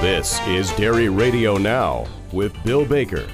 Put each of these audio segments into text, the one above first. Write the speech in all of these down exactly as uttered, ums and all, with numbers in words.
This is Dairy Radio Now with Bill Baker.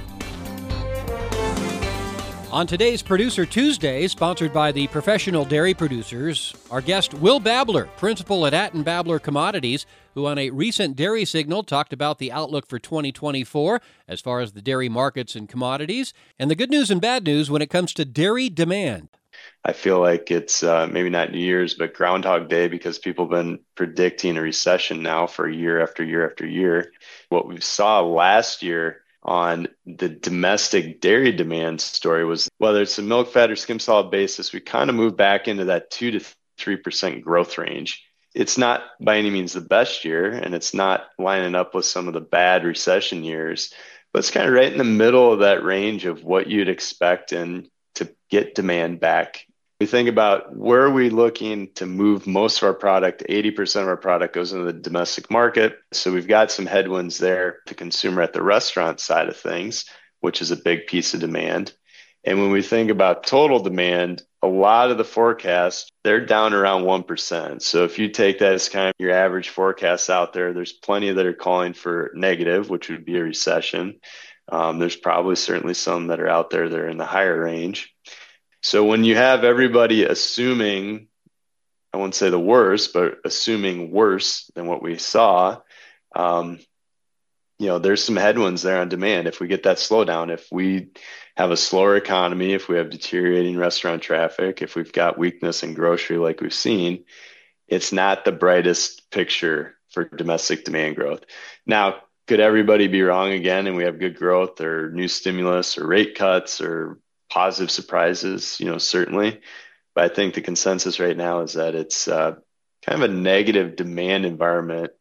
On today's Producer Tuesday, sponsored by the Professional Dairy Producers, our guest Will Babler, principal at Atten Babler Commodities, who on a recent Dairy Signal talked about the outlook for twenty twenty-four as far as the dairy markets and commodities, and the good news and bad news when it comes to dairy demand. I feel like it's uh, maybe not New Year's, but Groundhog Day, because people have been predicting a recession now for year after year after year. What we saw last year on the domestic dairy demand story was, whether it's a milk fat or skim solid basis, we kind of moved back into that two to three percent growth range. It's not by any means the best year, and it's not lining up with some of the bad recession years, but it's kind of right in the middle of that range of what you'd expect and to get demand back. We think about where are we looking to move most of our product. eighty percent of our product goes into the domestic market. So we've got some headwinds there to consumer at the restaurant side of things, which is a big piece of demand. And when we think about total demand, a lot of the forecasts, they're down around one percent. So if you take that as kind of your average forecast out there, there's plenty that are calling for negative, which would be a recession. Um, there's probably certainly some that are out there that are in the higher range. So when you have everybody assuming, I won't say the worst, but assuming worse than what we saw, um, you know, there's some headwinds there on demand. If we get that slowdown, if we have a slower economy, if we have deteriorating restaurant traffic, if we've got weakness in grocery like we've seen, it's not the brightest picture for domestic demand growth. Now, could everybody be wrong again and we have good growth or new stimulus or rate cuts or positive surprises? You know, certainly. But I think the consensus right now is that it's uh, kind of a negative demand environment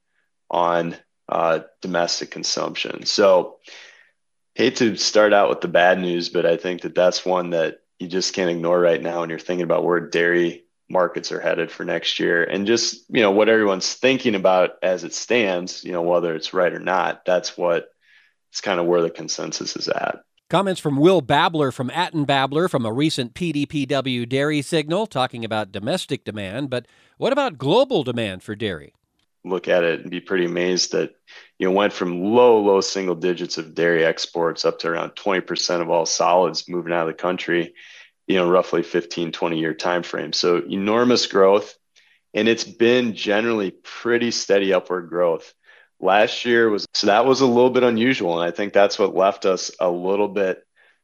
on uh, domestic consumption. So hate to start out with the bad news, but I think that that's one that you just can't ignore right now when you're thinking about where dairy markets are headed for next year, and just, you know, what everyone's thinking about as it stands, you know, whether it's right or not, that's what it's kind of where the consensus is at. Comments from Will Babler from Atten Babler from a recent P D P W Dairy Signal talking about domestic demand, but what about global demand for dairy? Look at it and be pretty amazed that, you know, went from low, low single digits of dairy exports up to around twenty percent of all solids moving out of the country, you know, roughly fifteen, twenty year time frame. So enormous growth, and it's been generally pretty steady upward growth. Last year was, so that was a little bit unusual. And I think that's what left us a little bit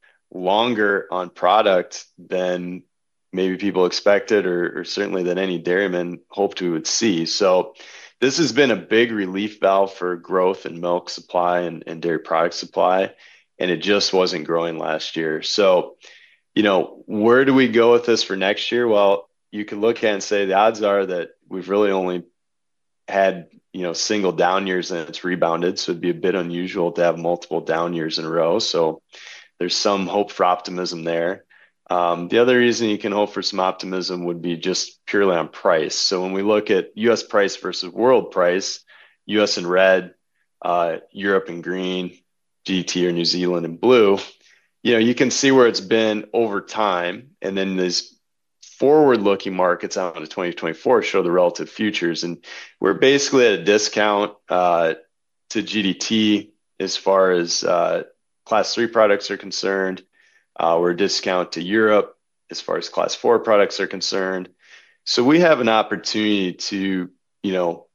longer on product than maybe people expected, or, or certainly than any dairyman hoped we would see. So this has been a big relief valve for growth in milk supply and, and dairy product supply. And it just wasn't growing last year. So, you know, where do we go with this for next year? Well, you can look at it and say the odds are that we've really only had, you know, single down years and it's rebounded. So it'd be a bit unusual to have multiple down years in a row. So there's some hope for optimism there. Um, the other reason you can hope for some optimism would be just purely on price. So when we look at U S price versus world price, U S in red, uh, Europe in green, G T or New Zealand in blue, you know, you can see where it's been over time. And then these forward-looking markets out into twenty twenty-four show the relative futures. And we're basically at a discount uh, to G D T as far as uh, class three products are concerned. Uh, we're a discount to Europe as far as class four products are concerned. So we have an opportunity to, you know,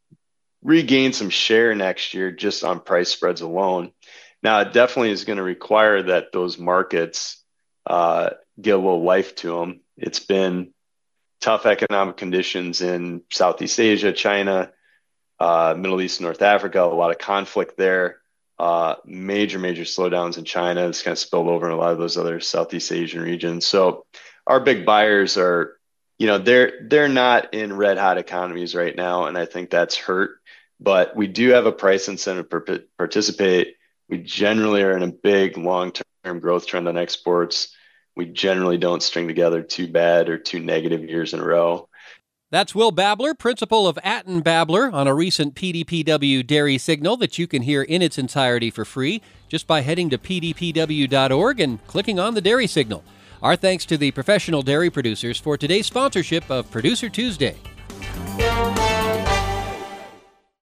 regain some share next year just on price spreads alone. Now, it definitely is going to require that those markets uh, get a little life to them. It's been tough economic conditions in Southeast Asia, China, uh, Middle East, North Africa, a lot of conflict there, uh, major, major slowdowns in China. It's kind of spilled over in a lot of those other Southeast Asian regions. So our big buyers are, you know, they're, they're not in red hot economies right now. And I think that's hurt, but we do have a price incentive to participate. We generally are in a big long-term growth trend on exports. We generally don't string together two bad or two negative years in a row. That's Will Babler, principal of Atten Babler, on a recent P D P W Dairy Signal that you can hear in its entirety for free just by heading to P D P W dot org and clicking on the Dairy Signal. Our thanks to the Professional Dairy Producers for today's sponsorship of Producer Tuesday.